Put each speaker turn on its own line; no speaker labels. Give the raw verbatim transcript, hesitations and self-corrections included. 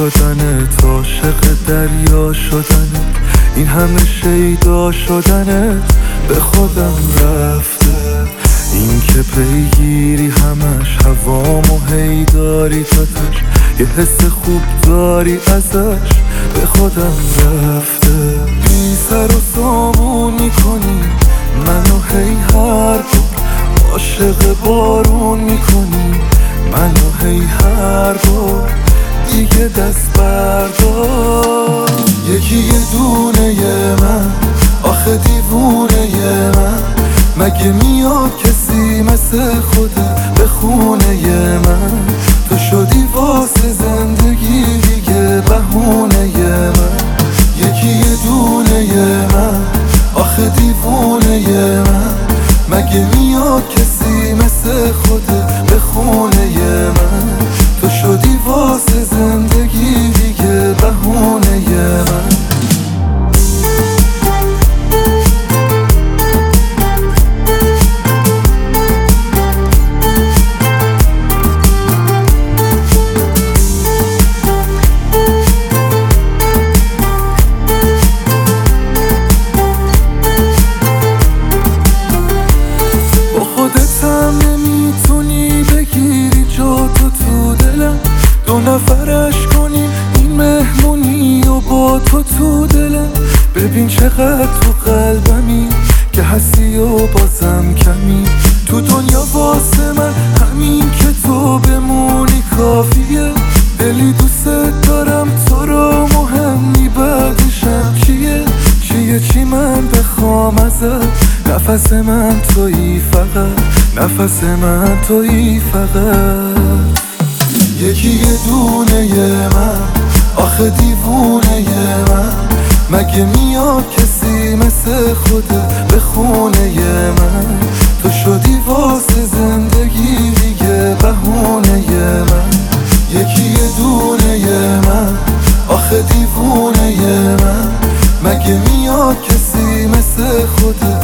شدنت، عاشق دریا شدنت، این همه شیدا شدنت به خودم رفته. این که پیگیری همش هوامو هی داری تاتش، یه حس خوب داری ازش به خودم رفته. بی سر و سامون میکنی منو هی هر بار، عاشق بارون میکنی منو هی هر بار، دیگه دست بردار. یکی یه دونه ی من، آخه دیوونه ی من، مگه میاد کسی مثل خودت به خونه ی من؟ تو شدی واسه زندگی دیگه بهونه ی من. یکی یه دونه ی من، آخه دیوونه ی من، مگه میاد کسی مثل خودت به خونه ی من؟ تو شدی واسه زندگی دیگه بهونه ی من. دو نفرش کنیم این مهمونی و با تو تو دلم، ببین چقدر تو قلبمی که هستی و بازم کمی. تو دنیا واسه من همین که تو بمونی کافیه، دلی دوست دارم تو رو، مهمی بعدشم چیه چیه چی من بخوام ازت، نفس من تویی فقط، نفس من تویی فقط. یکی یه دونه ی من، آخه دیوونه ی من، مگه میاد کسی مثل خودت به خونه ی من؟ تو شدی واسه زندگی دیگه بهونه ی من. یکی یه دونه ی من، آخه دیوونه ی من، مگه میاد کسی مثل خودت